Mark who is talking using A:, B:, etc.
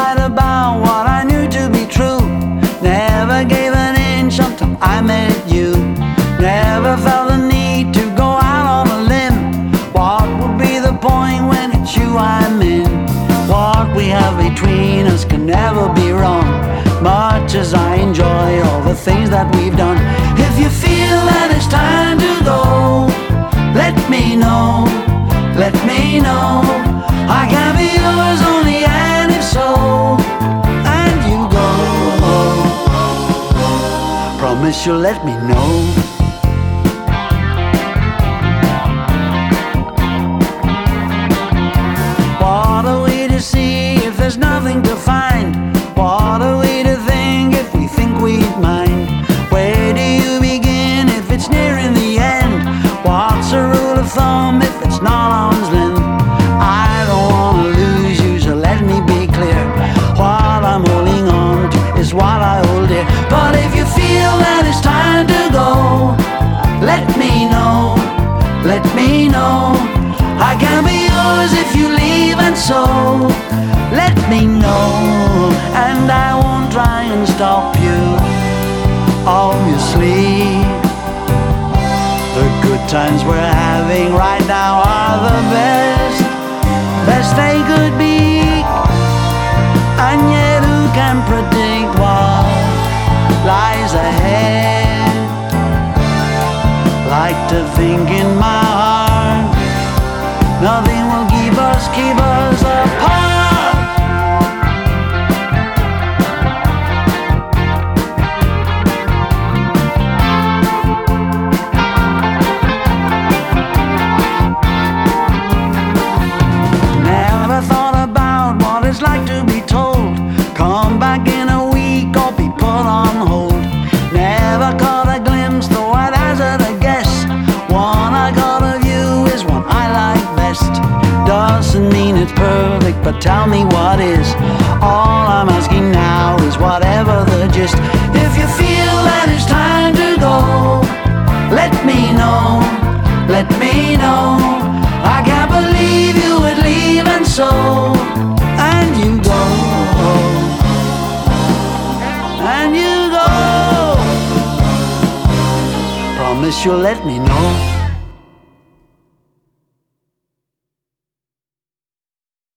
A: right about what I knew to be true. Never gave an inch until I met you. Never felt the need to go out on a limb. What would be the point when it's you I'm in? What we have between us can never be wrong, much as I enjoy all the things that we've done. If you feel that it's time to go, let me know, let me know. I can be yours only and if so, and you go, promise you'll let me know. What are we to see if there's nothing to find? What are we to think if we think we'd mind? Where do you begin if it's near in the end? What's a rule of thumb if it's not arm's length? I don't wanna lose you, so let me be clear. What I'm holding on to is what I hold dear. But if you feel that it's time to go, let me know, let me know. I can be yours if you leave, and so let me know. And I won't try and stop you, obviously. The good times we're having right now are the best, best they could be. And yet who can predict what lies ahead? Like to think in my heart nothing will keep us apart. Never thought about what it's like to be told, come back in a week or be put on hold. Never caught a glimpse, though I'd hazard a guess. One I got of you is what I like best. Doesn't mean it's perfect, but tell me what is. All I'm asking now is whatever the gist. If you feel that it's time to go, let me know, let me know. I can't believe you would leave, and so, and you go, and you go. Promise you'll let me know.